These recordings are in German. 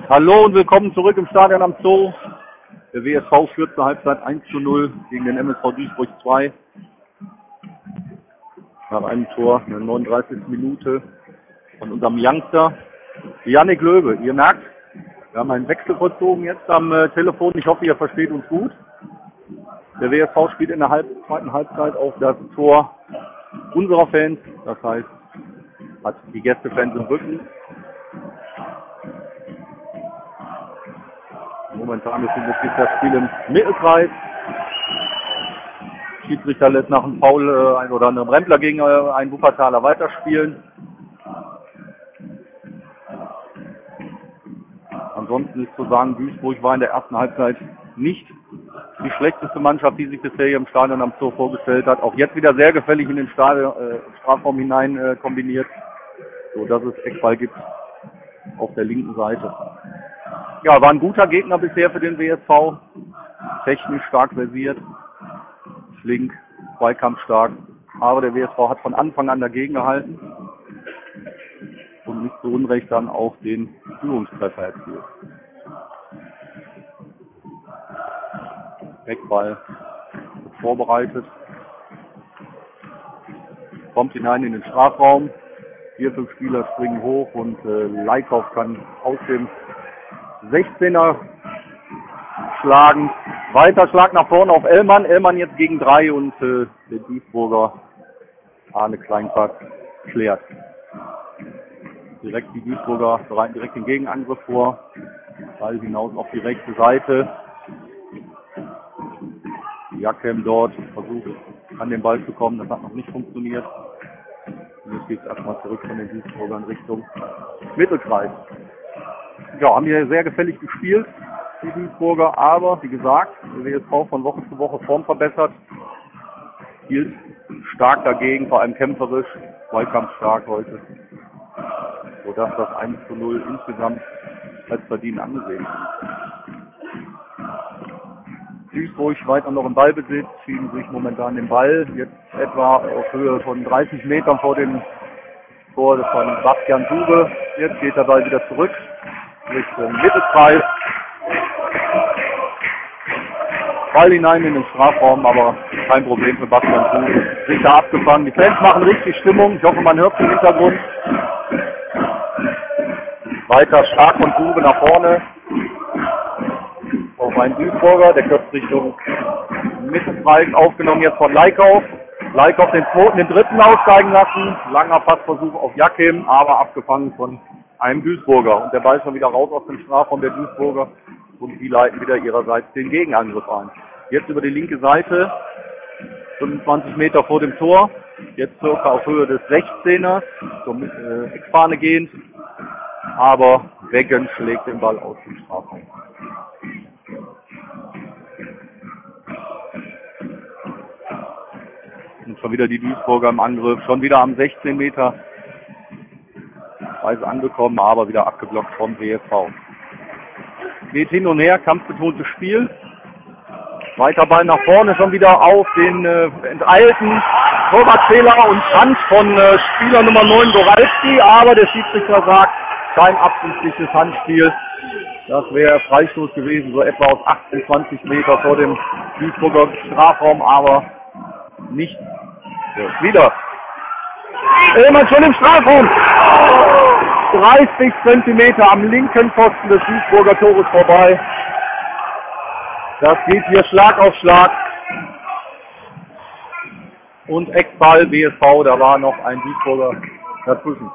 Hallo und willkommen zurück im Stadion am Zoo. Der WSV führt zur Halbzeit 1:0 gegen den MSV Duisburg 2. Nach einem Tor in der 39. Minute von unserem Youngster Yannick Löwe. Ihr merkt, wir haben einen Wechsel vollzogen jetzt am Telefon. Ich hoffe, ihr versteht uns gut. Der WSV spielt in der zweiten Halbzeit auf das Tor unserer Fans. Das heißt, hat die Gästefans im Rücken. Momentan befindet sich das Spiel im Mittelkreis. Schiedsrichter lässt nach einem Foul oder einem Rempler gegen einen Wuppertaler weiterspielen. Ansonsten ist zu sagen, Duisburg war in der ersten Halbzeit nicht die schlechteste Mannschaft, die sich bisher hier im Stadion am Zoo vorgestellt hat. Auch jetzt wieder sehr gefällig in den Strafraum hinein kombiniert, sodass es Eckball gibt auf der linken Seite. Ja, war ein guter Gegner bisher für den WSV. Technisch stark versiert, flink, zweikampfstark. Aber der WSV hat von Anfang an dagegen gehalten und nicht zu Unrecht dann auch den Führungstreffer erzielt. Eckball vorbereitet. Kommt hinein in den Strafraum. 4-5 Spieler springen hoch und Leikhoff kann aus dem 16er schlagen. Weiter Schlag nach vorne auf Ellmann. Ellmann jetzt gegen 3 und der Duisburger Arne Kleinpack klärt. Direkt die Duisburger bereiten direkt den Gegenangriff vor. Ball hinaus auf die rechte Seite. Jakem dort versucht an den Ball zu kommen. Das hat noch nicht funktioniert. Und jetzt geht es erstmal zurück von den Duisburgern Richtung Mittelkreis. Ja, haben hier sehr gefällig gespielt, die Duisburger, aber wie gesagt, der WSV von Woche zu Woche Form verbessert, spielt stark dagegen, vor allem kämpferisch, zweikampfstark heute, sodass das 1:0 insgesamt als verdient angesehen wird. Duisburg weiter noch im Ballbesitz, schieben sich momentan den Ball, jetzt etwa auf Höhe von 30 Metern vor dem Tor von Bastian Dube. Jetzt geht der Ball wieder zurück Richtung Mittelkreis. Ball hinein in den Strafraum, aber kein Problem für Bastian Dube. Sicher abgefangen. Die Fans machen richtig Stimmung. Ich hoffe, man hört es im Hintergrund. Weiter stark von Dube nach vorne. Auf einen Duisburger, der köpft Richtung Mittelkreis, aufgenommen jetzt von Leikhoff. Leikhoff den zweiten, den dritten aussteigen lassen. Langer Passversuch auf Jakim, aber abgefangen von einem Duisburger. Und der Ball ist schon wieder raus aus dem Strafraum der Duisburger. Und die leiten wieder ihrerseits den Gegenangriff ein. Jetzt über die linke Seite, 25 Meter vor dem Tor. Jetzt circa auf Höhe des 16ers, zur Eckfahne gehend. Aber Weggen schlägt den Ball aus dem Strafraum. Und schon wieder die Duisburger im Angriff, schon wieder am 16 Meter Weise angekommen, aber wieder abgeblockt vom WSV. Geht hin und her, kampfbetontes Spiel. Weiter Ball nach vorne, schon wieder auf den enteilten Torwartfehler und Hand von Spieler Nummer 9 Goralski, aber der Schiedsrichter sagt, kein absichtliches Handspiel. Das wäre Freistoß gewesen, so etwa aus 18, 20 Meter vor dem Duisburger Strafraum, aber nicht. Ja, wieder. Ellmann schon im Strafraum. 30 Zentimeter am linken Pfosten des Duisburger Tores vorbei. Das geht hier Schlag auf Schlag. Und Eckball WSV, da war noch ein Duisburger dazwischen.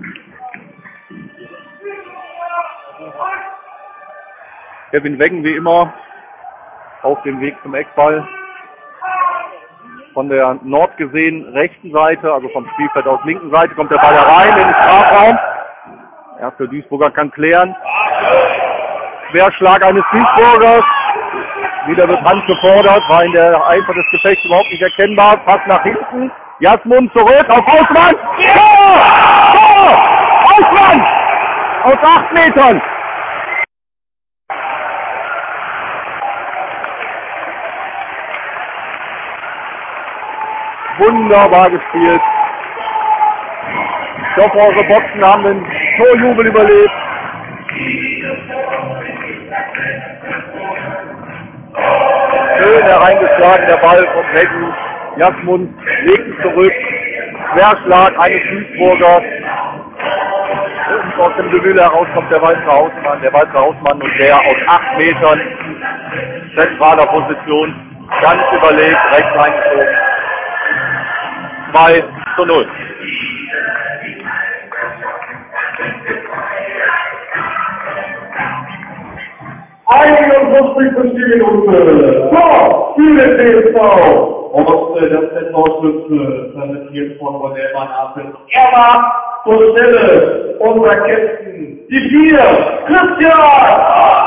Kevin Weggen wie immer auf dem Weg zum Eckball. Von der Nord gesehen rechten Seite, also vom Spielfeld aus linken Seite, kommt der Ball herein in den Strafraum. Erster Duisburger kann klären. Querschlag eines Duisburgers. Wieder wird Hand gefordert, war in der Eifer des Gefechts überhaupt nicht erkennbar. Pass nach hinten. Jasmun zurück auf Hausmann. Tor! Tor! Hausmann! Aus 8 Metern. Wunderbar gespielt. Ich hoffe, eure Boxen haben den Torjubel überlebt. schön hereingeschlagen, der Ball von Mecken. Jasmund legt zurück. Querschlag eines Duisburgers. Und aus dem Gewühl heraus kommt der Walzer Hausmann und der aus 8 Metern zentraler Position ganz überlegt rechts eingeschoben. 2:0. Minuten. So, Spiele TV. Und das der Torschütze präsentiert von Rodellmann Apel. Er war zur Stelle unser Captain. Die 4, Christian!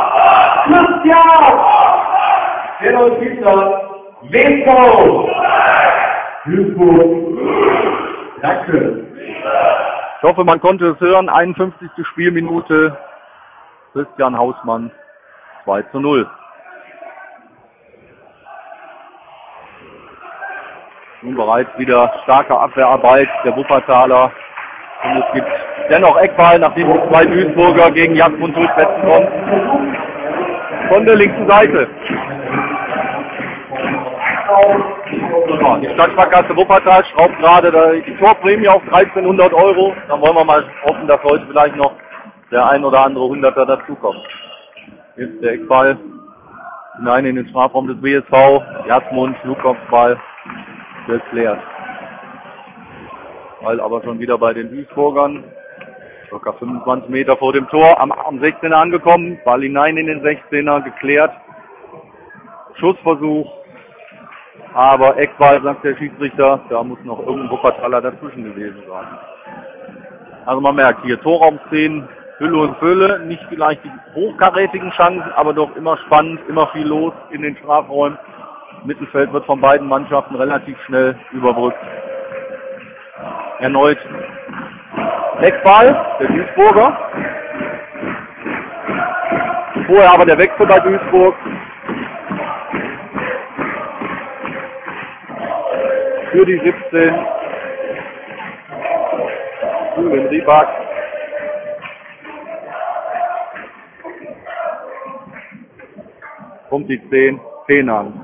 Der neue Spieler, WV. Duisburg. Danke. Ich hoffe, man konnte es hören. 51. Spielminute. Christian Hausmann. 2:0. Nun bereits wieder starke Abwehrarbeit der Wuppertaler. Und es gibt dennoch Eckball, nachdem die 2 Duisburger gegen Jasmund durchsetzen konnten. Von der linken Seite. Ja, die Stadtsparkasse Wuppertal schraubt gerade die Torprämie auf 1.300 €. Dann wollen wir mal hoffen, dass heute vielleicht noch der ein oder andere Hunderter dazukommt. Jetzt der Eckball hinein in den Strafraum des WSV. Jasmund, Flugkopfball, geklärt. Ball aber schon wieder bei den Duisburgern. Ca. 25 Meter vor dem Tor, am 16er angekommen. Ball hinein in den 16er, geklärt. Schussversuch. Aber Eckball, sagt der Schiedsrichter, da muss noch irgendein Wuppertaler dazwischen gewesen sein. Also man merkt hier Torraumszenen, Hülle und Fülle, nicht vielleicht die hochkarätigen Chancen, aber doch immer spannend, immer viel los in den Strafräumen. Mittelfeld wird von beiden Mannschaften relativ schnell überbrückt. Erneut Eckball, der Duisburger. Vorher aber der Wechsel bei Duisburg. Für die 17. Julian Rieback. Kommt die 10 an.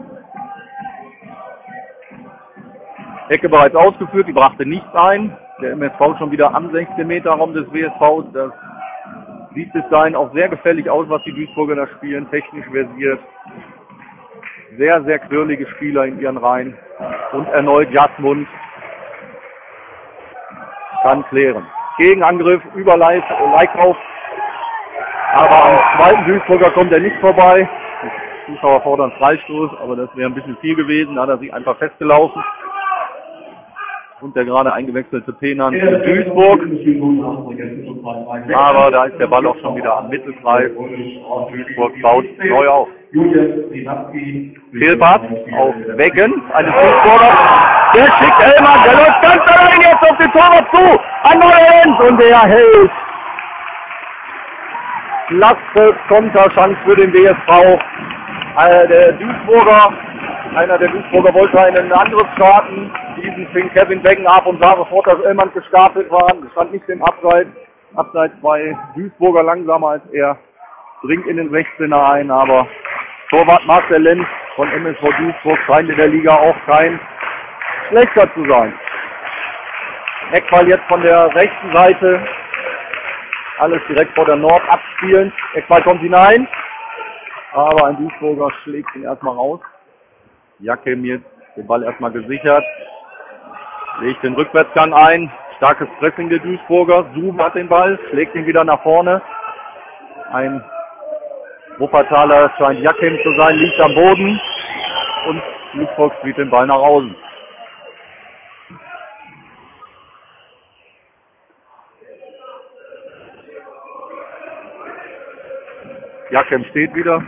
Ecke bereits ausgeführt, die brachte nichts ein. Der MSV schon wieder am 16 Meter Raum des WSV. Das sieht bis dahin auch sehr gefällig aus, was die Duisburger da spielen. Technisch versiert. Sehr, sehr quirlige Spieler in ihren Reihen. Und erneut Jasmund kann klären. Gegenangriff über Leikauf. Aber am zweiten Duisburger kommt er nicht vorbei. Die Zuschauer fordern Freistoß, aber das wäre ein bisschen viel gewesen. Da hat er sich einfach festgelaufen. Und der gerade eingewechselte Penan für Duisburg. Aber da ist der Ball auch schon wieder am Mittelkreis. Und Duisburg baut neu auf. Fehlpass auf Weggen, eines Duisburger. Der schickt Hellmann, der läuft ganz allein jetzt auf den Torwart zu. An Neuenz und der hält. Klasse Konterchance für den WSV. Einer der Duisburger wollte einen Angriff starten. Diesen fing Kevin Weggen ab und sah sofort, dass Illmann gestartet war. Es stand nicht im Abseits. Abseits bei Duisburger langsamer als er. Dringt in den 16er ein, aber Torwart Marcel Lenz von MSV Duisburg scheint in der Liga auch kein schlechter zu sein. Eckball jetzt von der rechten Seite. Alles direkt vor der Nord abspielen. Eckball kommt hinein. Aber ein Duisburger schlägt ihn erstmal raus. Jakem jetzt den Ball erstmal gesichert. Legt den Rückwärtsgang ein. Starkes Pressing der Duisburger. Zoom hat den Ball, schlägt ihn wieder nach vorne. Ein Wuppertaler scheint Jakem zu sein, liegt am Boden. Und Duisburg spielt den Ball nach außen. Jakem steht wieder.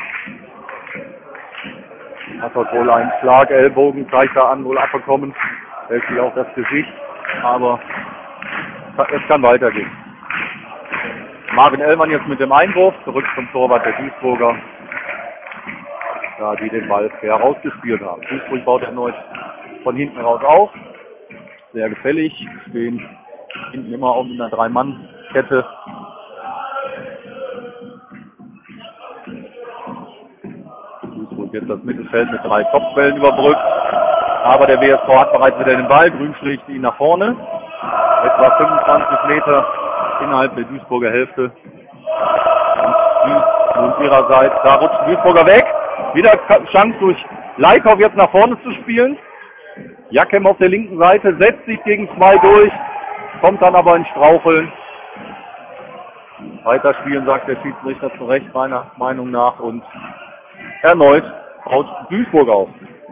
Hat dort wohl einen Schlag, Ellbogen, zeigt er an, wohl abbekommen. Hält sich auch das Gesicht, aber es kann weitergehen. Marvin Ellmann jetzt mit dem Einwurf, zurück zum Torwart der Duisburger. Da die den Ball fair rausgespielt haben. Duisburg baut erneut von hinten raus auf. Sehr gefällig, stehen hinten immer auch in einer 3-Mann-Kette. jetzt das Mittelfeld mit 3 Kopfbällen überbrückt. Aber der WSV hat bereits wieder den Ball. Grün schlägt ihn nach vorne. Etwa 25 Meter innerhalb der Duisburger Hälfte. Und ihrerseits, da rutscht Duisburger weg. Wieder Chance durch Leikhoff jetzt nach vorne zu spielen. Jakem auf der linken Seite setzt sich gegen 2 durch, kommt dann aber ins Straucheln. Weiterspielen, sagt der Schiedsrichter zu Recht, meiner Meinung nach. Und erneut haut Duisburg auf.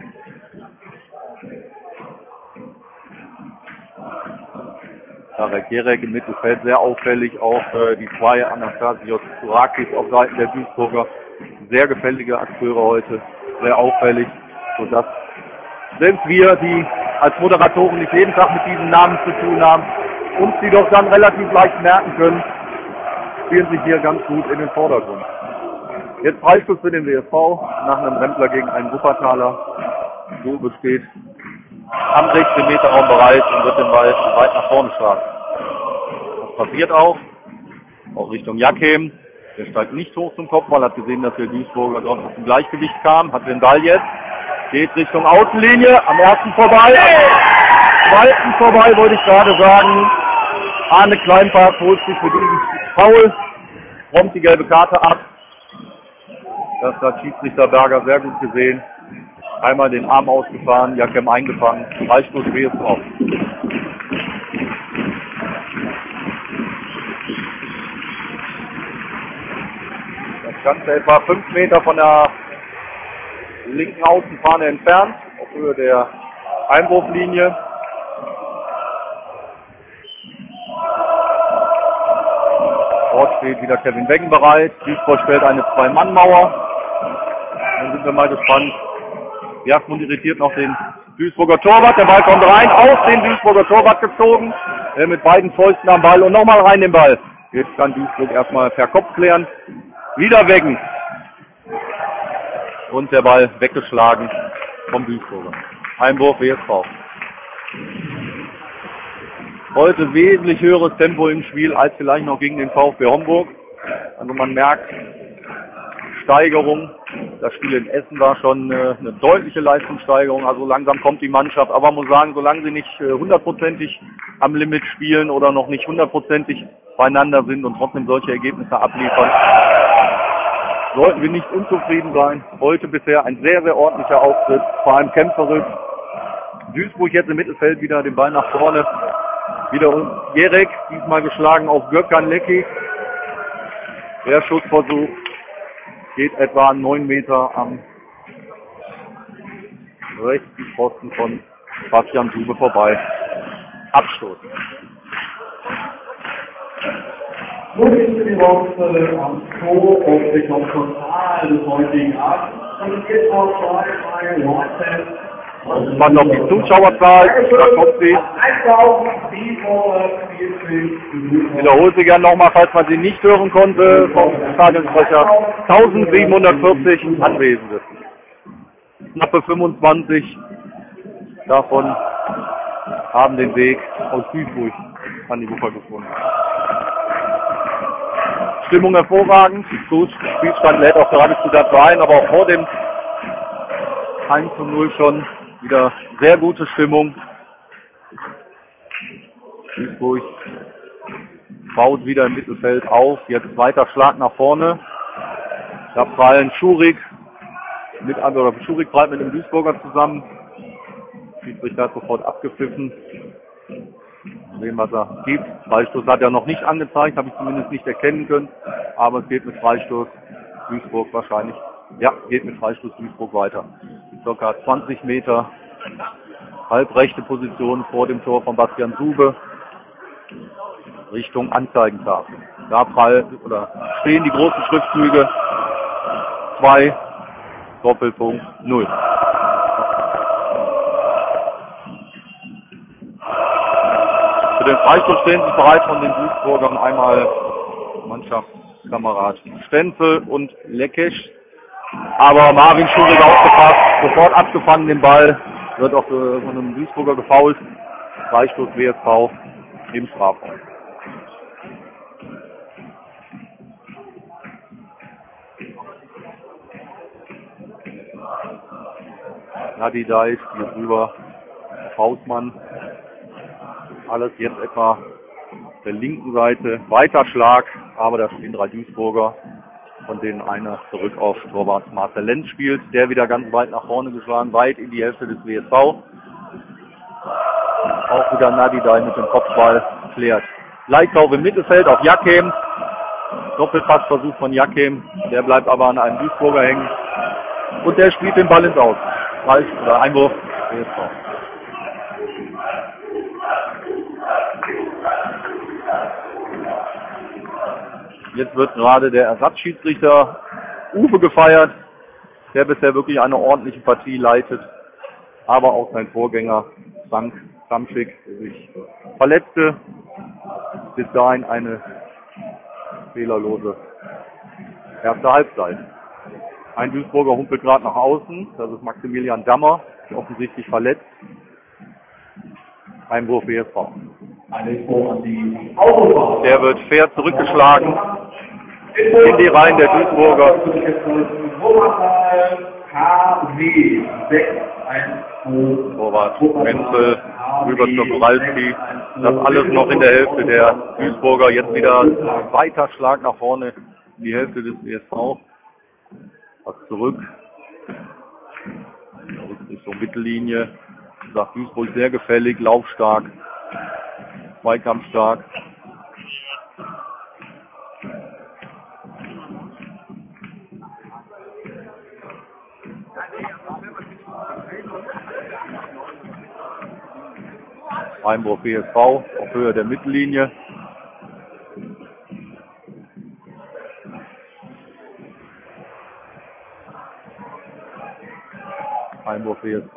Tarek Jerek im Mittelfeld sehr auffällig, auch die 2 Anastasios Tsurakis auf Seiten der Duisburger. Sehr gefällige Akteure heute, sehr auffällig, sodass selbst wir, die als Moderatoren nicht jeden Tag mit diesen Namen zu tun haben, uns die doch dann relativ leicht merken können, spielen sich hier ganz gut in den Vordergrund. Jetzt Freistoß für den WSV nach einem Rempler gegen einen Wuppertaler. So besteht am 16 Meter Raum bereit und wird den Ball weit nach vorne schlagen. Das passiert auch Richtung Jakem. Der steigt nicht hoch zum Kopfball, hat gesehen, dass der Duisburger dort aus dem Gleichgewicht kam, hat den Ball jetzt, geht Richtung Außenlinie, am ersten vorbei, am zweiten vorbei, wollte ich gerade sagen. Arne Kleinpark holt sich für diesen Foul, prompt die gelbe Karte ab. Das hat Schiedsrichter Berger sehr gut gesehen. Einmal den Arm ausgefahren, Jakem eingefangen, Freistoß WSV. Das Ganze etwa 5 Meter von der linken Außenfahne entfernt, auf Höhe der Einwurflinie. Dort steht wieder Kevin Weggen bereit. Duisburg stellt eine 2-Mann-Mauer. Dann sind wir mal gespannt. Jasmund irritiert noch den Duisburger Torwart. Der Ball kommt rein, auf den Duisburger Torwart gezogen. Mit beiden Fäusten am Ball und nochmal rein den Ball. Jetzt kann Duisburg erstmal per Kopf klären. Wieder Weggen. Und der Ball weggeschlagen vom Duisburger. Einwurf WSV. Heute wesentlich höheres Tempo im Spiel als vielleicht noch gegen den VfB Homburg. Also man merkt Steigerung. Das Spiel in Essen war schon eine deutliche Leistungssteigerung. Also langsam kommt die Mannschaft. Aber man muss sagen, solange sie nicht hundertprozentig am Limit spielen oder noch nicht hundertprozentig beieinander sind und trotzdem solche Ergebnisse abliefern, sollten wir nicht unzufrieden sein. Heute bisher ein sehr, sehr ordentlicher Auftritt, vor allem kämpferisch. Duisburg jetzt im Mittelfeld wieder den Ball nach vorne. Wieder Jerek, diesmal geschlagen auf Gökhan Lecki. Der Schussversuch geht etwa 9 Meter am rechten Pfosten von Bastian Sube vorbei. Abstoß. So ist die Woche am Tor auf dem Portal des heutigen Abends. Und jetzt auch 2 Leute. Man noch die Zuschauerzahl, da kommt sie. Ich wiederhole sie gerne nochmal, falls man sie nicht hören konnte, vom Stadionsprecher. 1740 Anwesende. Knappe 25 davon haben den Weg aus Duisburg an die Wupper gefunden. Stimmung hervorragend, Spielstand lädt auch gerade zu dazu ein, aber auch vor dem 1:0 schon wieder sehr gute Stimmung. Duisburg baut wieder im Mittelfeld auf. Jetzt weiter Schlag nach vorne. Da prallen Schurig prallt mit dem Duisburger zusammen. Schiedsrichter hat sofort abgepfiffen. Sehen, was er gibt. Freistoß hat er noch nicht angezeigt, habe ich zumindest nicht erkennen können. Aber es geht mit Freistoß Duisburg wahrscheinlich. Ja, geht mit Freistoß Duisburg weiter. Circa 20 Meter, halbrechte Position vor dem Tor von Bastian Sube, Richtung Anzeigentafel. Da stehen die großen Schriftzüge 2 Doppelpunkt 0. Für den Freistoß stehen sich bereit von den Duisburgern einmal Mannschaftskamerad Stenzel und Leckesch. Aber Marvin Schurig aufgepasst, sofort abgefangen den Ball, wird auch von einem Duisburger gefoult. Freistoß WSV im Strafraum. Nadidai spielt rüber auf Hausmann. Alles jetzt etwa auf der linken Seite. Weiter Schlag, aber da stehen 3 Duisburger, von denen einer zurück auf Torwart Marcel Lenz spielt. Der wieder ganz weit nach vorne geschlagen, weit in die Hälfte des WSV. Auch wieder Nadidai mit dem Kopfball klärt. Leikauf im Mittelfeld auf Jakem. Doppelpassversuch von Jakem. Der bleibt aber an einem Duisburger hängen. Und der spielt den Ball ins Aus. Oder Einwurf. WSV. Jetzt wird gerade der Ersatzschiedsrichter Uwe gefeiert, der bisher wirklich eine ordentliche Partie leitet. Aber auch sein Vorgänger Frank Samschik, der sich verletzte. Bis dahin eine fehlerlose erste Halbzeit. Ein Duisburger humpelt gerade nach außen. Das ist Maximilian Dammer, offensichtlich verletzt. Einwurf WSV. Der wird fair zurückgeschlagen in die Reihen der Duisburger. Torwart Menzel rüber zur Kowalski. Das alles noch in der Hälfte der Duisburger. Jetzt wieder weiter Schlag nach vorne in die Hälfte des WSV. Was zurück. Richtung Mittellinie. Sagt Duisburg sehr gefällig, laufstark, zweikampfstark. Einwurf WSV auf Höhe der Mittellinie. Einwurf WSV.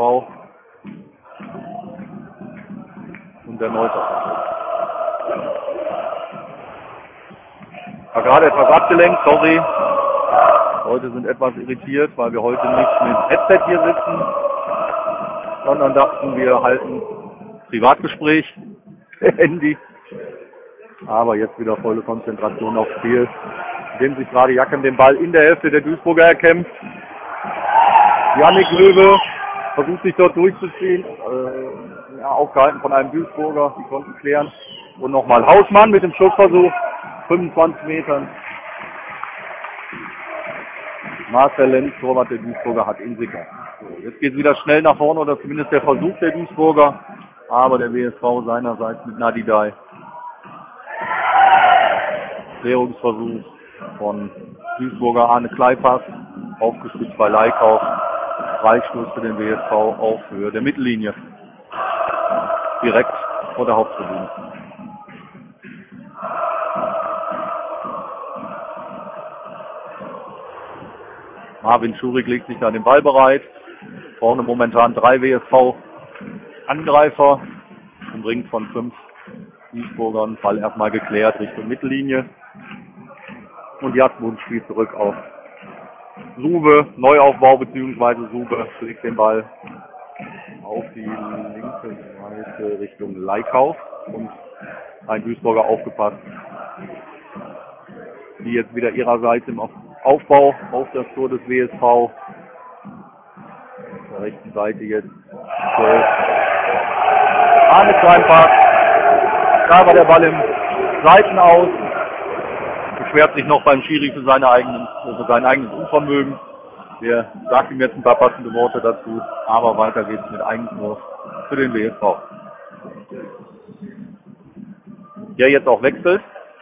Und der Neuter. War gerade etwas abgelenkt, sorry. Leute sind etwas irritiert, weil wir heute nicht mit Headset hier sitzen, sondern dachten, wir halten Privatgespräch, Handy. Aber jetzt wieder volle Konzentration aufs Spiel, indem sich gerade Jakem den Ball in der Hälfte der Duisburger erkämpft. Jannik Löwe versucht sich dort durchzuziehen, aufgehalten von einem Duisburger, die konnten klären. Und nochmal Hausmann mit dem Schussversuch, 25 Metern. Marcel Lenz, Torwart der Duisburger, hat ihn sicher. So, jetzt geht es wieder schnell nach vorne, oder zumindest der Versuch der Duisburger. Aber der WSV seinerseits mit Nadidai. Klärungsversuch von Duisburger Arne Kleipass, aufgestützt bei Leikauf. Freistoß für den WSV auf Höhe der Mittellinie. Direkt vor der Haupttribüne. Marvin Schurig legt sich da den Ball bereit. Vorne momentan 3 WSV-Angreifer. Umringt von 5 Duisburgern. Ball erstmal geklärt Richtung Mittellinie. Und Jasmund spielt zurück auf Sube. Neuaufbau bzw. Sube legt den Ball auf die linke Seite Richtung Leikauf. Und ein Duisburger aufgepasst, die jetzt wieder ihrerseits im Aufbau auf das Tor des WSV. Auf der rechten Seite jetzt Arne Kleinpass. Da war der Ball im Seitenaus. Beschwert sich noch beim Schiri für sein eigenes Unvermögen. Der sagt ihm jetzt ein paar passende Worte dazu. Aber weiter geht's mit Eigentor für den WSV. Der jetzt auch wechselt.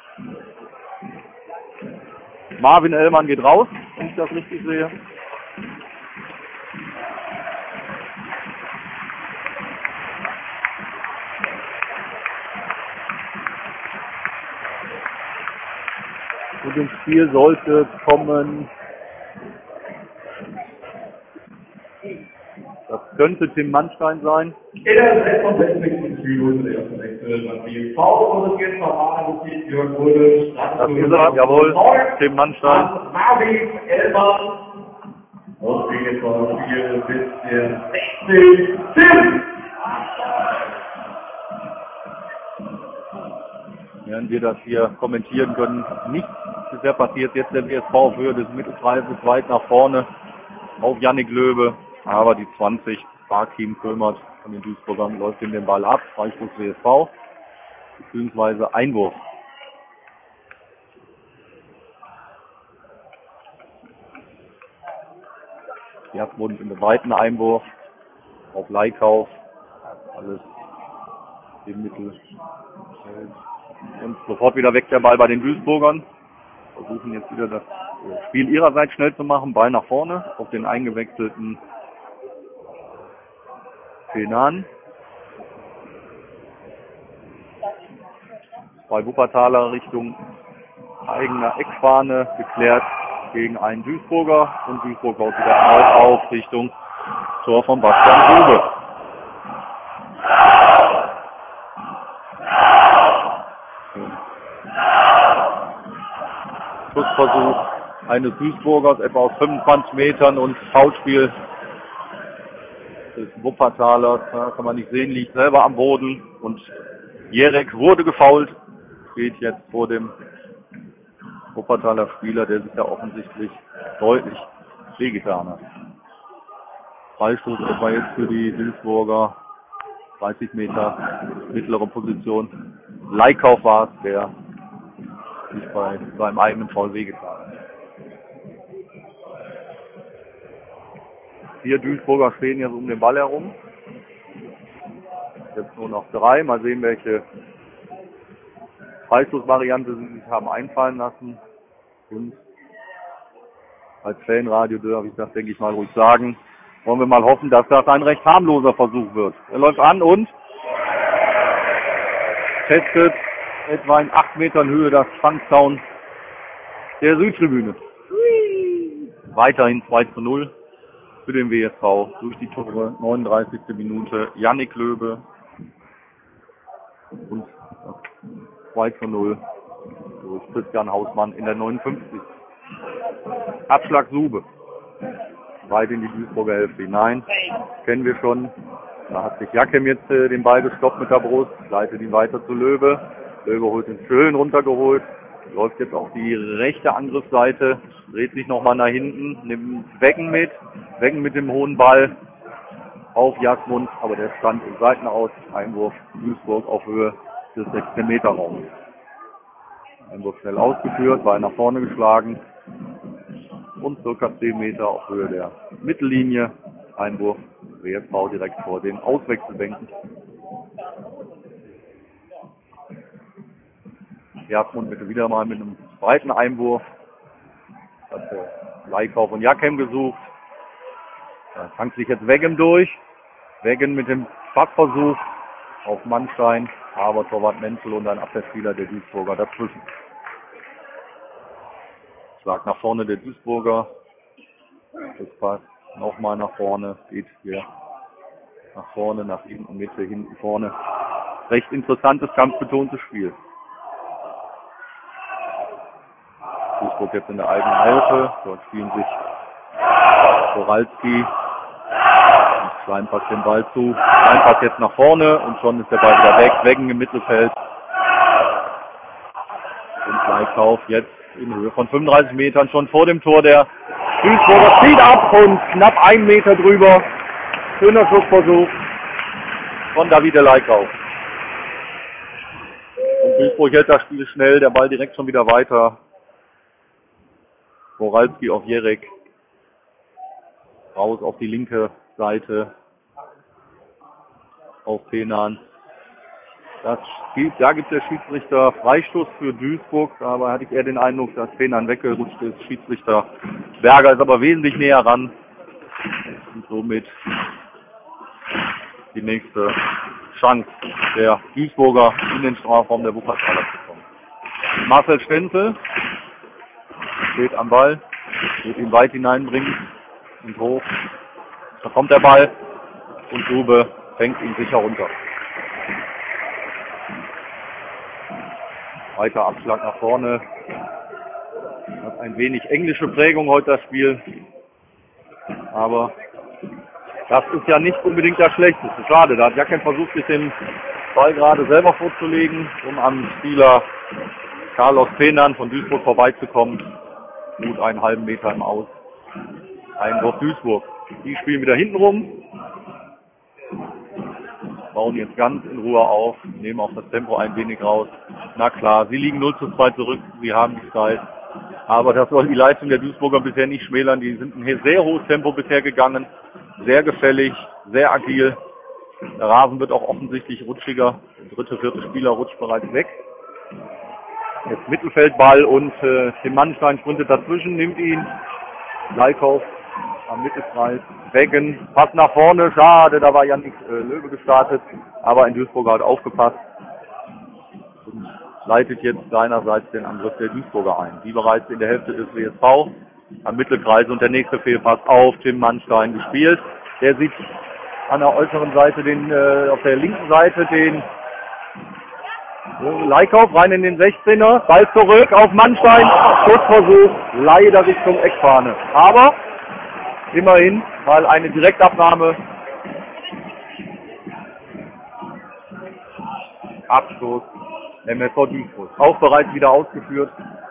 Marvin Ellmann geht raus, wenn ich das richtig sehe. Und ins Spiel sollte kommen, das könnte Tim Mannstein sein. In der 66. Minute der ersten Wechsel beim BSV und jetzt noch Jörg Wurde. Das ist er, jawohl, Tim Mannstein. Marvin Ellmann. Und wir jetzt noch ein Spiel bis der 16. Tim! Während wir das hier kommentieren können, nichts bisher passiert. Jetzt der WSV auf Höhe des Mittelkreises weit nach vorne auf Jannik Löwe. Aber die 20, Barkim Kömert von den Duisburgern, läuft ihm den Ball ab. Freistoß WSV, beziehungsweise Einwurf. Jasmund in den weiten Einwurf auf Leikauf. Alles im Mittel. Und sofort wieder weg der Ball bei den Duisburgern. Versuchen jetzt wieder das Spiel ihrerseits schnell zu machen. Ball nach vorne auf den eingewechselten Fenan. Bei Wuppertaler Richtung eigener Eckfahne geklärt gegen einen Duisburger. Und Duisburg baut wieder erneut auf Richtung Tor von Bastian Grube. Schussversuch eines Duisburgers etwa aus 25 Metern und Foulspiel des Wuppertalers, kann man nicht sehen, liegt selber am Boden und Jerek wurde gefoult, steht jetzt vor dem Wuppertaler Spieler, der sich da offensichtlich deutlich wehgetan hat. Freistoß etwa jetzt für die Duisburger, 30 Meter mittlere Position. Leikauf war es, der sich bei seinem eigenen Foul wehgetan hat. 4 Duisburger stehen jetzt um den Ball herum. Jetzt nur noch 3. Mal sehen, welche Freistoßvariante sie sich haben einfallen lassen. Und als Fanradio darf ich das, denke ich mal, ruhig sagen. Wollen wir mal hoffen, dass das ein recht harmloser Versuch wird. Er läuft an und testet etwa in 8 Metern Höhe das Fangzaun der Südtribüne. Weiterhin 2:0 für den WSV durch die Tore. 39. Minute Yannick Löbe und 2:0 durch Christian Hausmann in der 59. Abschlag Sube. Weit in die Duisburger Hälfte hinein. Kennen wir schon. Da hat sich Jakem jetzt den Ball gestoppt mit der Brust, leitet ihn weiter zu Löbe. Löbe holt ihn schön runtergeholt. Läuft jetzt auf die rechte Angriffsseite, dreht sich nochmal nach hinten, nimmt Weggen mit. Weggen mit dem hohen Ball auf Jasmund, aber der stand im Seitenaus. Einwurf Duisburg auf Höhe des 16 Meter Raums. Einwurf schnell ausgeführt, Ball nach vorne geschlagen und circa 10 Meter auf Höhe der Mittellinie. Einwurf WSV direkt vor den Auswechselbänken. Jasmund bitte wieder mal mit einem breiten Einwurf. Hat Leikauf und Jakem gesucht. Da tankt sich jetzt Weggen durch. Weggen mit dem Passversuch auf Mannstein, aber Torwart Menzel und ein Abwehrspieler der Duisburger dazwischen. Schlag nach vorne der Duisburger. Das passt nochmal nach vorne. Geht hier nach vorne, nach hinten, Mitte, hinten, vorne. Recht interessantes, kampfbetontes Spiel. Duisburg jetzt in der eigenen Hälfte. Dort spielen sich Koralski. Klein passt den Ball zu. Klein passt jetzt nach vorne und schon ist der Ball wieder weg. Weggen im Mittelfeld. Und Leikauf jetzt in Höhe von 35 Metern schon vor dem Tor der Duisburger. Zieht ab und knapp 1 Meter drüber. Schöner Schussversuch von Davide Leikauf. Und Duisburg hält das Spiel schnell. Der Ball direkt schon wieder weiter. Koralski auf Jerek. Raus auf die linke Seite. Auf Fenan. Da gibt der Schiedsrichter Freistoß für Duisburg, aber hatte ich eher den Eindruck, dass Fenan weggerutscht ist. Schiedsrichter Berger ist aber wesentlich näher ran. Und somit die nächste Chance der Duisburger in den Strafraum der Wuppertaler zu kommen. Marcel Stenzel steht am Ball, wird ihn weit hineinbringen und hoch. Da kommt der Ball und Grube fängt ihn sicher runter. Weiter Abschlag nach vorne. Hat ein wenig englische Prägung heute das Spiel. Aber das ist ja nicht unbedingt das Schlechteste. Schade, da hat Jacken versucht, sich den Ball gerade selber vorzulegen, um am Spieler Carlos Fenan von Duisburg vorbeizukommen. Gut einen halben Meter im Aus. Einwurf Duisburg. Die spielen wieder hinten rum. Bauen jetzt ganz in Ruhe auf, nehmen auch das Tempo ein wenig raus. Na klar, sie liegen 0:2 zurück, sie haben die Zeit. Aber das soll die Leistung der Duisburger bisher nicht schmälern. Die sind ein sehr hohes Tempo bisher gegangen. Sehr gefällig, sehr agil. Der Rasen wird auch offensichtlich rutschiger. Der dritte, vierte Spieler rutscht bereits weg. Jetzt Mittelfeldball und Tim Mannstein sprintet dazwischen, nimmt ihn. Leikauf am Mittelkreis. Weggen, Pass nach vorne, schade, da war Yannick Löwe gestartet. Aber ein Duisburger hat aufgepasst. Und leitet jetzt seinerseits den Angriff der Duisburger ein. Die bereits in der Hälfte des WSV am Mittelkreis und der nächste Fehlpass auf Tim Mannstein gespielt. Der sieht an der äußeren Seite auf der linken Seite den Leikauf rein in den 16er. Ball zurück auf Mannstein. Schussversuch leider Richtung Eckfahne. Aber immerhin mal eine Direktabnahme. Abstoß. MSV Duisburg. Auch bereits wieder ausgeführt.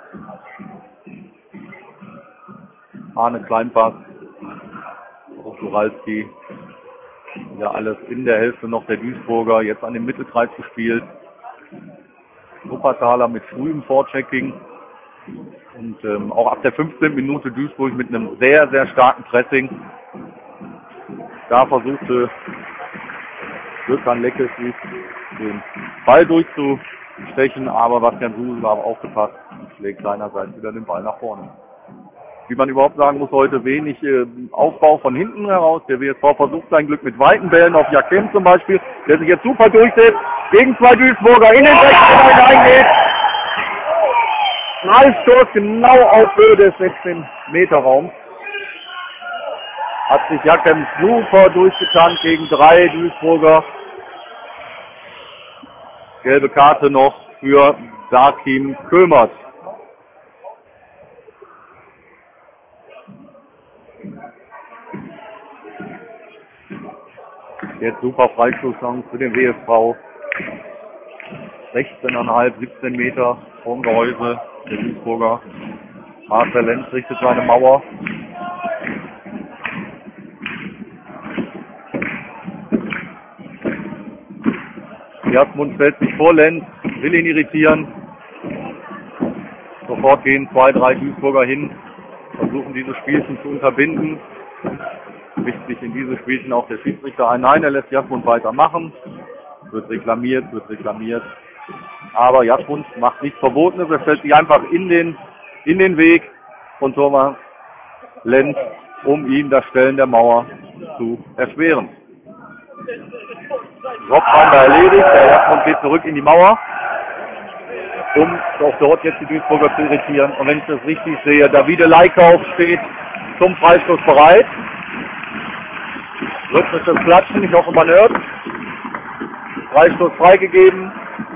Arne Kleinpass. Suralski. Ja, alles in der Hälfte noch der Duisburger. Jetzt an den Mittelkreis gespielt. Wuppertaler mit frühem Vorchecking. Und auch ab der 15. Minute Duisburg mit einem sehr, sehr starken Pressing. Da versuchte Gökhan Leckessi den Ball durchzustechen, aber Bastian Susel war aufgepasst und schlägt seinerseits wieder den Ball nach vorne. Wie man überhaupt sagen muss, heute wenig Aufbau von hinten heraus. Der WSV versucht sein Glück mit weiten Bällen auf Jakem zum Beispiel, der sich jetzt super durchsetzt, gegen zwei Duisburger in den 16 hineingeht. Freistoß genau auf Höhe des 16-Meter-Raums. Hat sich Jakem super durchgetankt gegen drei Duisburger. Gelbe Karte noch für Dakim Kömert. Jetzt super Freistoßchance für den WSV. 16,5, 17 Meter vom Gehäuse der Duisburger. Marcel Lenz richtet seine Mauer. Jasmund stellt sich vor Lenz, will ihn irritieren. Sofort gehen 2, 3 Duisburger hin, versuchen dieses Spielchen zu unterbinden. Mischt sich in dieses Spielchen auch der Schiedsrichter ein. Nein, er lässt Jasmund weitermachen. Wird reklamiert. Aber Jasmund macht nichts Verbotenes. Er stellt sich einfach in den Weg von Thomas Lenz, um ihm das Stellen der Mauer zu erschweren. Rob erledigt. Der Jasmund geht zurück in die Mauer, um auch dort jetzt die Duisburger zu irritieren. Und wenn ich das richtig sehe, Davide Leikauf steht zum Freistoß bereit. Rhythmisches Klatschen, ich hoffe man hört. Freistoß freigegeben.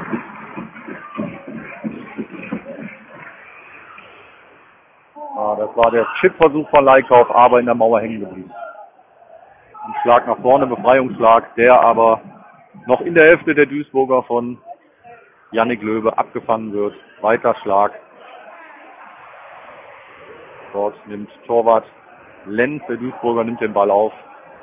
Das war der Chipversuch von Leikauf, aber in der Mauer hängen geblieben. Ein Schlag nach vorne, Befreiungsschlag, der aber noch in der Hälfte der Duisburger von Yannick Löwe abgefangen wird. Weiter Schlag. Dort nimmt Torwart Lenz, der Duisburger, nimmt den Ball auf.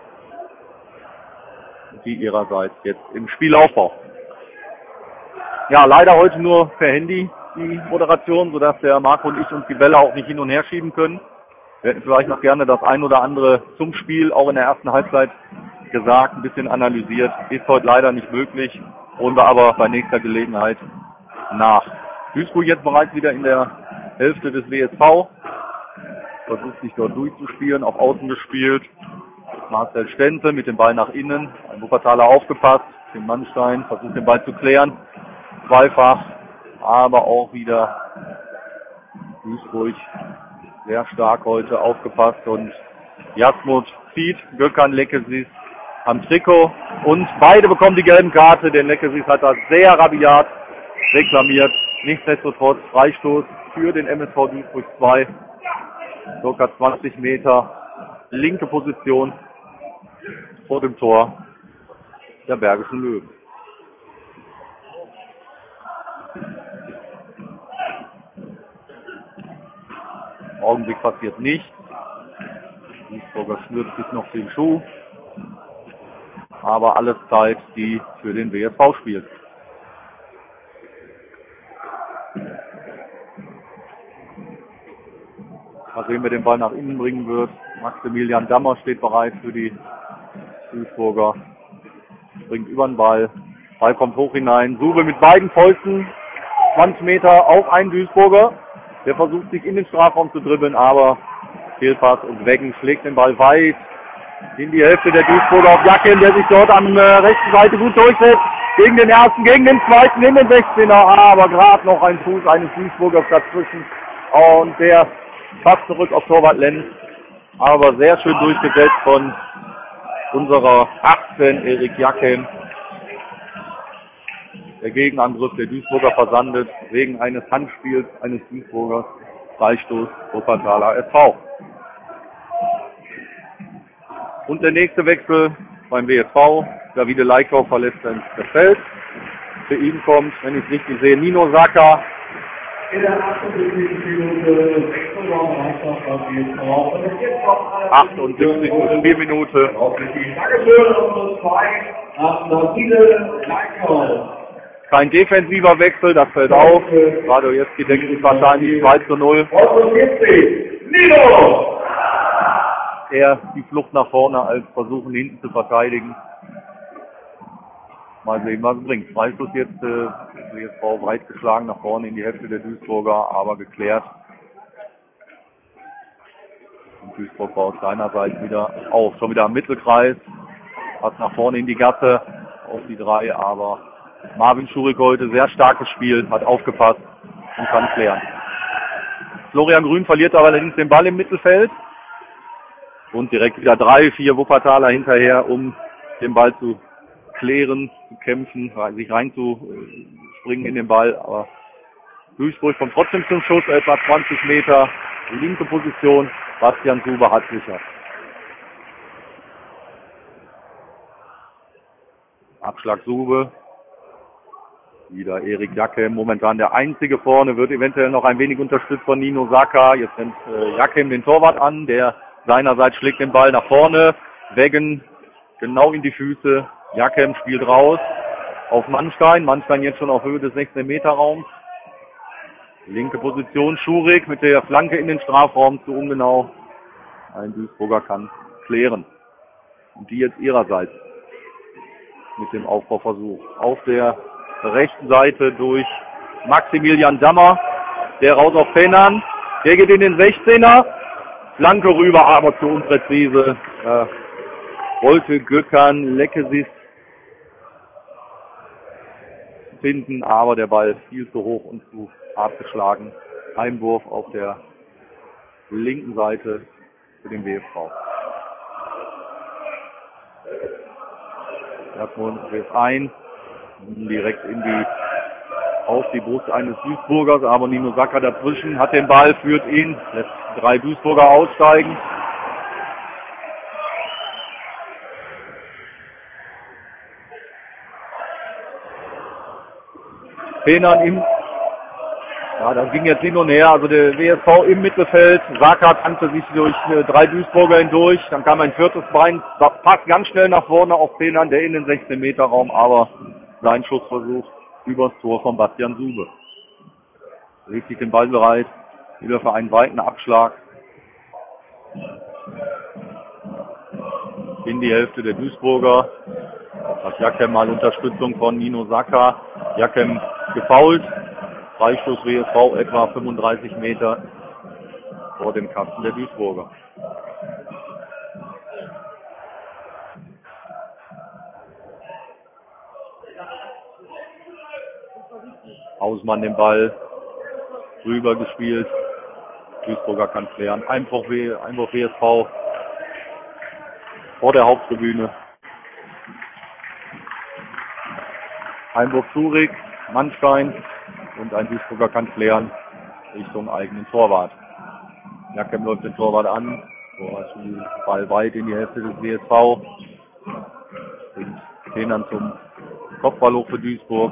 Die ihrerseits jetzt im Spielaufbau. Ja, leider heute nur per Handy die Moderation, sodass der Marco und ich uns die Bälle auch nicht hin und her schieben können. Wir hätten vielleicht noch gerne das ein oder andere zum Spiel auch in der ersten Halbzeit gesagt, ein bisschen analysiert. Ist heute leider nicht möglich, holen wir aber bei nächster Gelegenheit nach. Duisburg jetzt bereits wieder in der Hälfte des WSV. Versucht sich dort durchzuspielen, auf Außen gespielt. Marcel Stenzel mit dem Ball nach innen. Ein Wuppertaler aufgepasst. Tim Mannstein versucht den Ball zu klären. Zweifach, aber auch wieder Duisburg sehr stark heute aufgepasst. Und Jasmut zieht Gökhan Leckessis am Trikot. Und beide bekommen die gelben Karte. Denn Leckessis hat das sehr rabiat reklamiert. Nichtsdestotrotz Freistoß für den MSV Duisburg 2. Circa 20 Meter. Linke Position vor dem Tor der Bergischen Löwen. Im Augenblick passiert nichts. Duisburger schnürt sich noch den Schuh. Aber alles Zeit, die für den WSV spielt. Mal sehen, wer den Ball nach innen bringen wird. Maximilian Dammer steht bereit für die Duisburger. Springt über den Ball. Ball kommt hoch hinein. Sube mit beiden Fäusten. 20 Meter auf einen Duisburger. Der versucht sich in den Strafraum zu dribbeln, aber Fehlpass und Weggen schlägt den Ball weit in die Hälfte der Duisburger auf Jacken, der sich dort an rechten Seite gut durchsetzt. Gegen den ersten, gegen den zweiten, in den 16er. Aber gerade noch ein Fuß eines Duisburgers dazwischen. Und der passt zurück auf Torwart Lenz. Aber sehr schön durchgesetzt von unserer 18 Erik Jacken. Der Gegenangriff der Duisburger versandet wegen eines Handspiels eines Duisburgers. Freistoß Wuppertaler SV. Und der nächste Wechsel beim WSV. Davide Leikau verlässt das Feld. Für ihn kommt, wenn ich es richtig sehe, Nino Saka. In der 78. Minute Wechselraum einfach beim WSV. Und es gibt noch 78. Spielminute. Dankeschön, Nummer 2 nach Davide Leikau. Kein defensiver Wechsel, das fällt auf. Radojewski denkt sich wahrscheinlich 2:0. Nino! Er die Flucht nach vorne als versuchen hinten zu verteidigen. Mal sehen, was es bringt. Freistoß jetzt, WSV weit geschlagen nach vorne in die Hälfte der Duisburger, aber geklärt. Und Duisburg baut seinerseits wieder auf. Schon wieder am Mittelkreis. Hat nach vorne in die Gasse auf die 3, aber Marvin Schurig heute sehr starkes Spiel, hat aufgepasst und kann klären. Florian Grün verliert aber allerdings den Ball im Mittelfeld. Und direkt wieder 3, 4 Wuppertaler hinterher, um den Ball zu klären, zu kämpfen, sich reinzuspringen in den Ball. Aber Duisburg kommt trotzdem zum Schuss, etwa 20 Meter, die linke Position. Bastian Sube hat sicher. Abschlag Sube. Wieder Erik Jackem, momentan der einzige vorne, wird eventuell noch ein wenig unterstützt von Nino Saka. Jetzt nimmt Jackem den Torwart an, der seinerseits schlägt den Ball nach vorne. Weggen genau in die Füße. Jackem spielt raus auf Mannstein. Mannstein jetzt schon auf Höhe des 16-Meter-Raums. Linke Position, Schurig mit der Flanke in den Strafraum zu ungenau. Ein Duisburger kann klären. Und die jetzt ihrerseits mit dem Aufbauversuch. Auf der rechten Seite durch Maximilian Dammer. Der raus auf Penan. Der geht in den 16er. Flanke rüber, aber zu unpräzise. Wollte Gökhan Leckesis finden, aber der Ball viel zu hoch und zu hart geschlagen. Einwurf auf der linken Seite für den WSV. Erstmal wirft ein, direkt auf die Brust eines Duisburgers, aber Nino Saka dazwischen, hat den Ball, führt ihn, lässt 3 Duisburger aussteigen. Penan da ging jetzt hin und her, also der WSV im Mittelfeld, Saka tankte sich durch 3 Duisburger hindurch, dann kam ein viertes Bein, passt ganz schnell nach vorne auf Penan, der in den 16-Meter-Raum, aber sein Schussversuch übers Tor von Bastian Sube. Legt sich den Ball bereit, wieder für einen weiten Abschlag in die Hälfte der Duisburger. Hat Jackem mal Unterstützung von Nino Saka. Jackem gefoult. Freistoß WSV etwa 35 Meter vor dem Kasten der Duisburger. Hausmann den Ball rüber gespielt. Duisburger kann klären. Einwurf WSV vor der Haupttribüne. Einwurf Schurig, Mannstein und ein Duisburger kann klären Richtung eigenen Torwart. Jackem läuft den Torwart an, Ball weit in die Hälfte des WSV. Bringt den dann zum Kopfball hoch für Duisburg.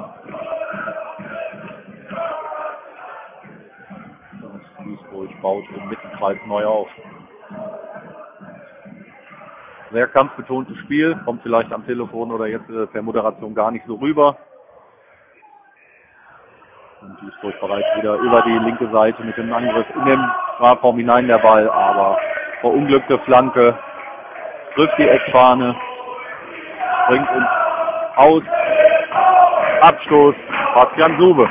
Duisburg baut im Mittelkreis neu auf. sehr kampfbetontes Spiel, kommt vielleicht am Telefon oder jetzt per Moderation gar nicht so rüber. Und Duisburg bereits wieder über die linke Seite mit dem Angriff in den Strafraum hinein der Ball, aber verunglückte Flanke, trifft die Eckfahne, bringt uns aus. Abstoß, Bastian Sube.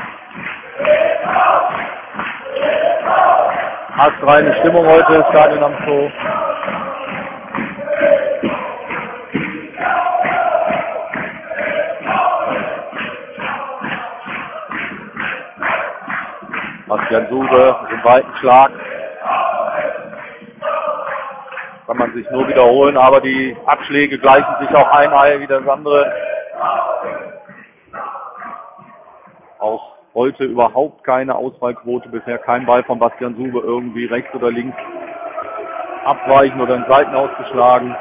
Astreine Stimmung heute im Stadion am Zoo. Bastian Sube mit dem weiten Schlag. Kann man sich nur wiederholen, aber die Abschläge gleichen sich auch ein wie das andere. Auch heute überhaupt keine Ausfallquote, bisher kein Ball von Bastian Sube irgendwie rechts oder links abweichen oder in Seiten ausgeschlagen.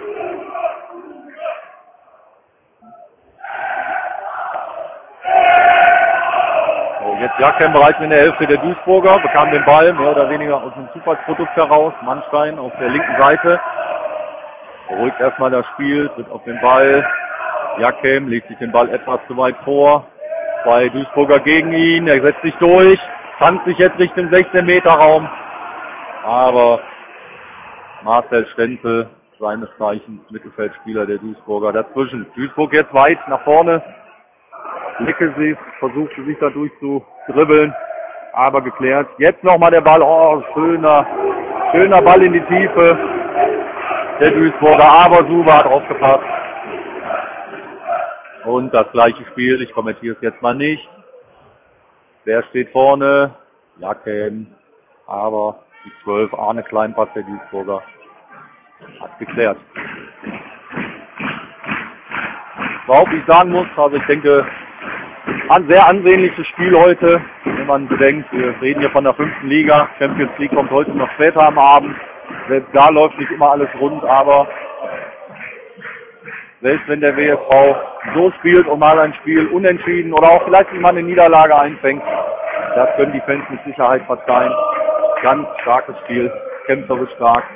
So, jetzt Jakem bereits in der Hälfte der Duisburger, bekam den Ball mehr oder weniger aus dem Zufallsprodukt heraus. Mannstein auf der linken Seite. Beruhigt erstmal das Spiel, tritt auf den Ball. Jakem legt sich den Ball etwas zu weit vor. Zwei Duisburger gegen ihn, er setzt sich durch, tanzt sich jetzt Richtung 16-Meter-Raum. Aber Marcel Stenzel, seines Zeichens Mittelfeldspieler der Duisburger, dazwischen. Duisburg jetzt weit nach vorne. Nickelsees versuchte sich da durchzudribbeln, aber geklärt. Jetzt nochmal der Ball, oh, schöner Ball in die Tiefe. Der Duisburger, aber Sube hat aufgepasst. Und das gleiche Spiel, ich kommentiere es jetzt mal nicht. Wer steht vorne? Jakem. Aber die 12, Arne Kleinpass, der Duisburger, hat geklärt. Überhaupt ich sagen muss, also ich denke, ein sehr ansehnliches Spiel heute, wenn man bedenkt, wir reden hier von der 5. Liga. Champions League kommt heute noch später am Abend. Selbst da läuft nicht immer alles rund, aber selbst wenn der WSV so spielt und mal ein Spiel unentschieden oder auch vielleicht mal eine Niederlage einfängt, das können die Fans mit Sicherheit verzeihen. Ganz starkes Spiel, kämpferisch stark.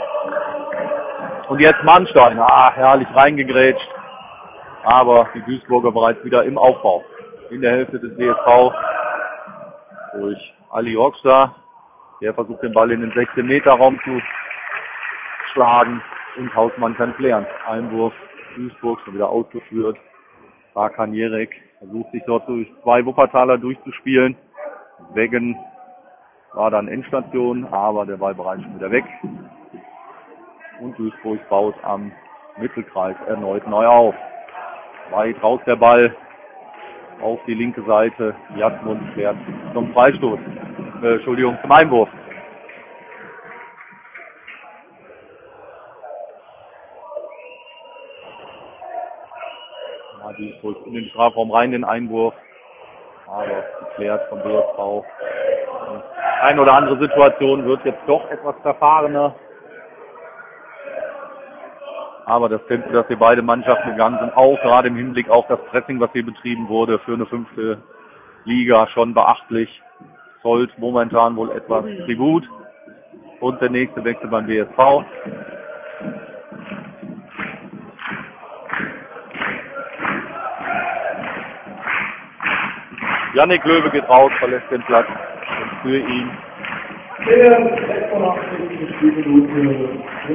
Und jetzt Mannstein, herrlich reingegrätscht, aber die Duisburger bereits wieder im Aufbau. In der Hälfte des WSV durch Ali Hoxha, der versucht den Ball in den 16-Meter-Raum zu schlagen und Hausmann kann klären. Einwurf. Duisburg schon wieder ausgeführt. Rakan Jerek versucht sich dort durch zwei Wuppertaler durchzuspielen. Weggen war dann Endstation, aber der Ball bereits schon wieder weg. Und Duisburg baut am Mittelkreis erneut neu auf. Weit raus der Ball auf die linke Seite. Jasmund fährt zum Freistoß. Zum Einwurf. Duisburg in den Strafraum rein, den Einwurf, aber geklärt vom BSV. Eine oder andere Situation wird jetzt doch etwas verfahrener, aber das Tempo, das hier beide Mannschaften gegangen sind, auch gerade im Hinblick auf das Pressing, was hier betrieben wurde, für eine 5. Liga schon beachtlich, zollt momentan wohl etwas Tribut. Und der nächste Wechsel beim BSV. Yannick Löwe geht raus, verlässt den Platz und für ihn. Der 86. Spielminute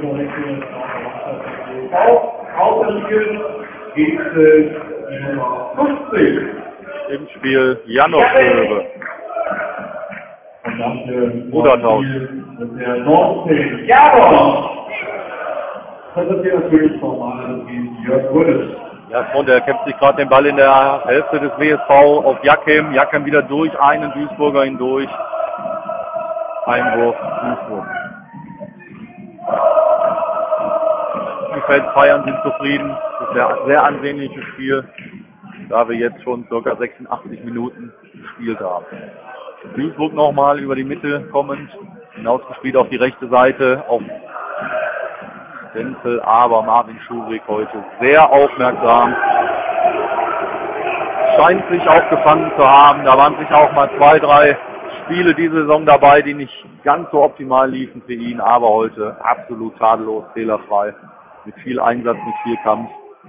aus dem Spiel geht die Nummer 50. Im Spiel Janos Löwe. Und dann für Rudertausch. Der 19. Janos. Das ist hier natürlich formal gegen Jörg Rödes. Jasmund, der kämpft sich gerade den Ball in der Hälfte des WSV auf Jakem. Jakem wieder durch einen Duisburger hindurch. Einwurf, Duisburg. Die Fans feiern, sind zufrieden. Das ist ein sehr ansehnliches Spiel, da wir jetzt schon ca. 86 Minuten gespielt haben. Duisburg nochmal über die Mitte kommend, hinausgespielt auf die rechte Seite, auf Stenzel, aber Marvin Schurig heute sehr aufmerksam. Scheint sich auch gefangen zu haben. Da waren sich auch mal 2, 3 Spiele diese Saison dabei, die nicht ganz so optimal liefen für ihn, aber heute absolut tadellos, fehlerfrei. mit viel Einsatz, mit viel Kampf.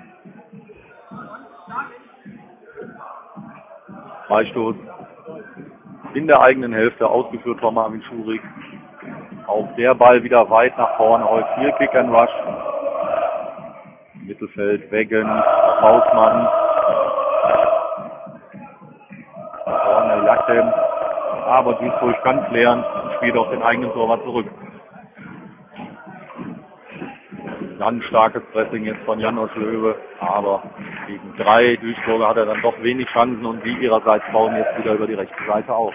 Freistoß in der eigenen Hälfte, ausgeführt von Marvin Schurig. Auch der Ball wieder weit nach vorne, heute viel Kick and Rush. Mittelfeld, Weggen, Hausmann. Vorne Jackem. Aber Duisburg kann klären und spielt auf den eigenen Torwart zurück. Ganz starkes Pressing jetzt von Janos Löwe, aber gegen 3 Duisburger hat er dann doch wenig Chancen und die ihrerseits bauen jetzt wieder über die rechte Seite auf.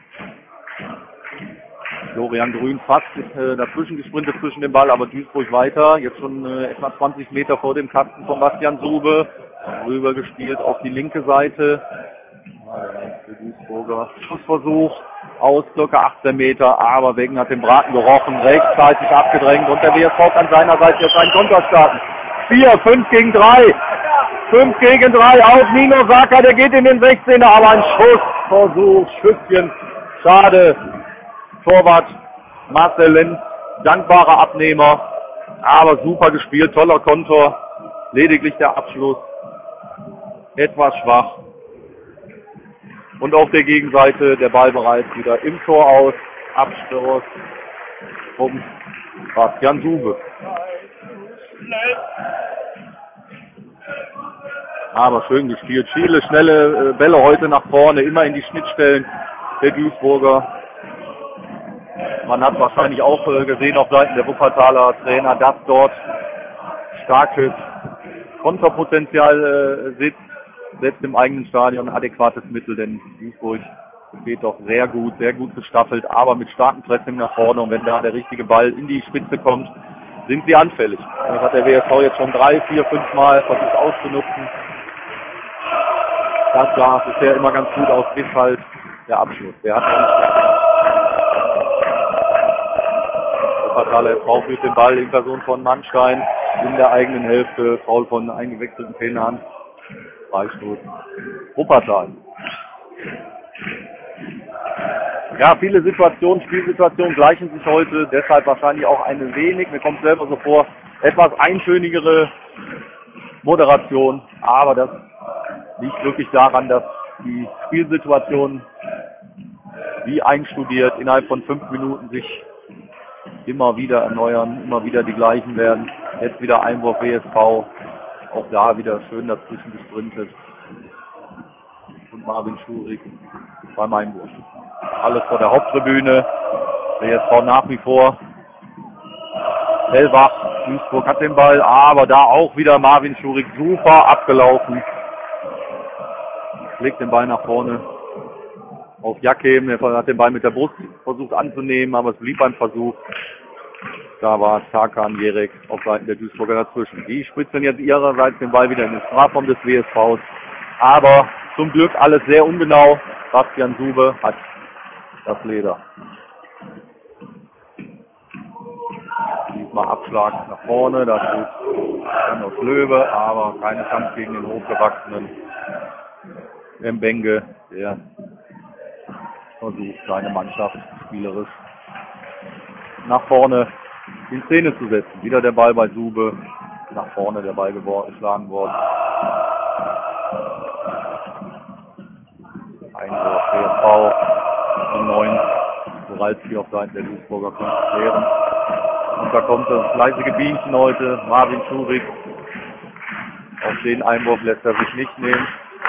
Florian Grün fast dazwischen gesprintet zwischen dem Ball, aber Duisburg weiter, jetzt schon etwa 20 Meter vor dem Kasten von Bastian Sube, rüber gespielt auf die linke Seite. Der Duisburger Schussversuch aus ca. 18 Meter, aber Wegen hat den Braten gerochen, rechtzeitig abgedrängt und der WSV kann seinerseits jetzt einen Konter starten. 5 gegen 3. 5 gegen 3 auf Nino Saka, der geht in den 16er, aber ein Schussversuch, Schüsschen, schade. Torwart Marcel Lenz, dankbarer Abnehmer, aber super gespielt, toller Konter, lediglich der Abschluss etwas schwach. Und auf der Gegenseite der Ball bereits wieder im Tor aus, Abstoß vom Bastian Sube. Aber schön gespielt, viele schnelle Bälle heute nach vorne, immer in die Schnittstellen der Duisburger. Man hat wahrscheinlich auch gesehen auf Seiten der Wuppertaler Trainer, dass dort starkes Konterpotenzial sitzt, selbst im eigenen Stadion adäquates Mittel, denn Duisburg steht doch sehr gut gestaffelt, aber mit starkem Pressing nach vorne und wenn da der richtige Ball in die Spitze kommt, sind sie anfällig. Das hat der WSV jetzt schon 3, 4, 5 Mal versucht auszunutzen. Das sah bisher immer ganz gut aus, bis halt der Abschluss. Der hat Wuppertaler SV führt den Ball in Person von Mannstein in der eigenen Hälfte, Foul von eingewechselten Fehlern. Freistoß Wuppertal. Ja, viele Spielsituationen gleichen sich heute, deshalb wahrscheinlich auch eine wenig, mir kommt selber so vor, etwas eintönigere Moderation, aber das liegt wirklich daran, dass die Spielsituationen wie einstudiert innerhalb von 5 Minuten sich immer wieder erneuern, immer wieder die gleichen werden. Jetzt wieder Einwurf WSV, auch da wieder schön dazwischen gesprintet. Und Marvin Schurig beim Einwurf. Alles vor der Haupttribüne. WSV nach wie vor hellwach. Duisburg hat den Ball, aber da auch wieder Marvin Schurig super abgelaufen. Legt den Ball nach vorne auf Jakem, der hat den Ball mit der Brust versucht anzunehmen, aber es blieb beim Versuch. Da war Tarkan Jerek auf Seiten der Duisburger dazwischen. Die spritzen jetzt ihrerseits den Ball wieder in den Strafraum des WSVs. Aber zum Glück alles sehr ungenau. Bastian Sube hat das Leder. Diesmal Abschlag nach vorne, da steht Janos Löwe, aber keine Chance gegen den hochgewachsenen Mbenge, der versucht, seine Mannschaft spielerisch nach vorne in Szene zu setzen. Wieder der Ball bei Sube, nach vorne der Ball geschlagen worden. Einwurf WSV, die 9, Soralski auf Seiten der Duisburger können klären. Und da kommt das fleißige Bienchen heute, Marvin Schurig. Auf den Einwurf lässt er sich nicht nehmen.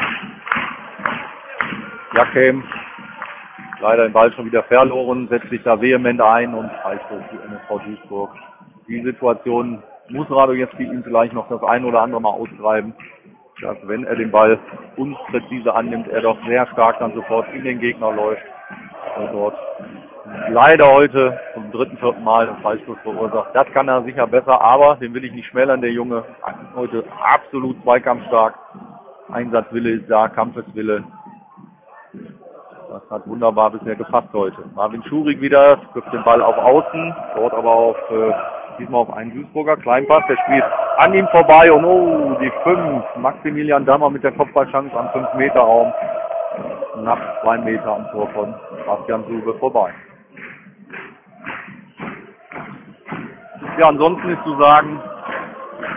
Jakem, leider den Ball schon wieder verloren, setzt sich da vehement ein und Freistoß für MSV Duisburg. Die Situation muss Radojeski ihm vielleicht noch das ein oder andere Mal austreiben, dass wenn er den Ball unpräzise annimmt, er doch sehr stark dann sofort in den Gegner läuft und dort leider heute zum 3., 4. Mal den Freistoß verursacht. Das kann er sicher besser, aber den will ich nicht schmälern, der Junge. Heute absolut zweikampfstark. Einsatzwille ist da, Kampfeswille. Das hat wunderbar bisher gepasst heute. Marvin Schurig wieder, trifft den Ball auf Außen, dort aber diesmal auf einen Duisburger Kleinpass. Der spielt an ihm vorbei und die 5. Maximilian Dammer mit der Kopfballchance am 5-Meter-Raum. Nach 2 Meter am Tor von Bastian Sube vorbei. Ja, ansonsten ist zu sagen,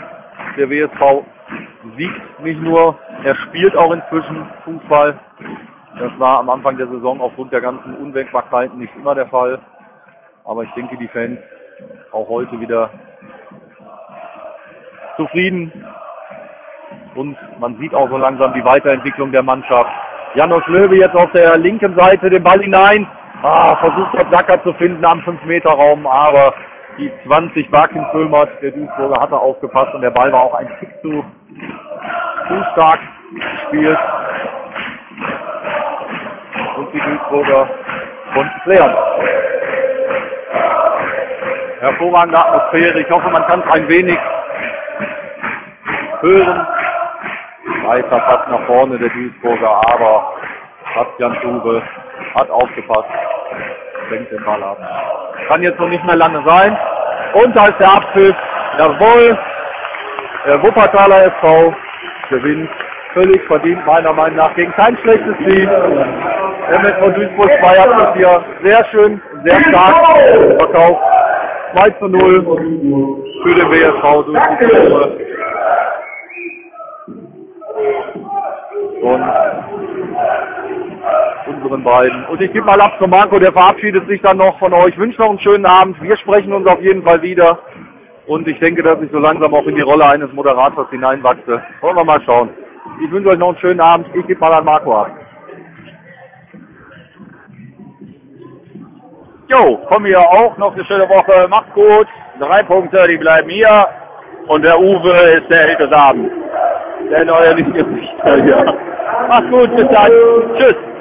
der WSV siegt nicht nur, er spielt auch inzwischen Fußball. Das war am Anfang der Saison aufgrund der ganzen Unwägbarkeiten nicht immer der Fall. Aber ich denke, die Fans auch heute wieder zufrieden. Und man sieht auch so langsam die Weiterentwicklung der Mannschaft. Janos Löwe jetzt auf der linken Seite den Ball hinein. Versucht der Sacker zu finden am 5-Meter-Raum, aber die 20 Barkin Füllmert, der Duisburger, hatte aufgepasst und der Ball war auch ein Tick zu stark gespielt. Und die Duisburger konnten klären. Hervorragende Atmosphäre. Ich hoffe, man kann es ein wenig hören. Weiter fast nach vorne der Duisburger, aber Bastian Stube hat aufgepasst. Fängt den Ball ab. Kann jetzt noch nicht mehr lange sein. Und da ist der Abpfiff. Jawohl. Der Wuppertaler SV gewinnt völlig verdient, meiner Meinung nach, gegen kein schlechtes Team. Der MSV Duisburg 2 hat das hier sehr schön, sehr stark verkauft. 2:0 für den WSV Duisburg. Und unseren beiden. Und ich gebe mal ab zu Marco, der verabschiedet sich dann noch von euch. Ich wünsche noch einen schönen Abend. Wir sprechen uns auf jeden Fall wieder. Und ich denke, dass ich so langsam auch in die Rolle eines Moderators hineinwachse. Wollen wir mal schauen. Ich wünsche euch noch einen schönen Abend. Ich gebe mal an Marco ab. Jo, kommen hier auch noch eine schöne Woche. Macht's gut. 3 Punkte, die bleiben hier. Und der Uwe ist der Held des Abends. Der neue Lichtgesichter hier. Macht's gut, bis dann. Tschüss.